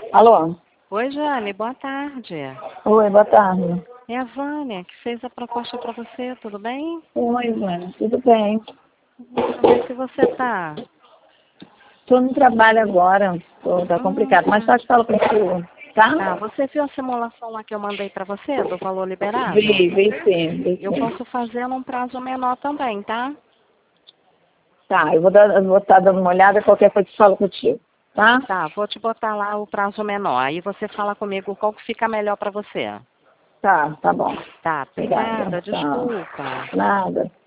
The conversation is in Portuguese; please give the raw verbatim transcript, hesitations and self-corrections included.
Alô? Oi, Jane, boa tarde. Oi, boa tarde. É a Vânia que fez a proposta para você, tudo bem? Oi, Vânia, tudo bem? Como é que você tá? Tô no trabalho agora, tô, tá Hum, complicado, mas tarde falo contigo, tá? tá, você viu a simulação lá que eu mandei para você, do valor liberado? Vi, vi sim, vi Eu sim. posso fazer num prazo menor também, tá? Tá, eu vou dar, eu vou estar dando uma olhada, qualquer coisa eu falo contigo, tá? Tá, vou te botar lá o prazo menor. Aí você fala comigo qual que fica melhor para você. Tá, tá bom. Tá, Obrigada, obrigada, tchau. desculpa. Nada.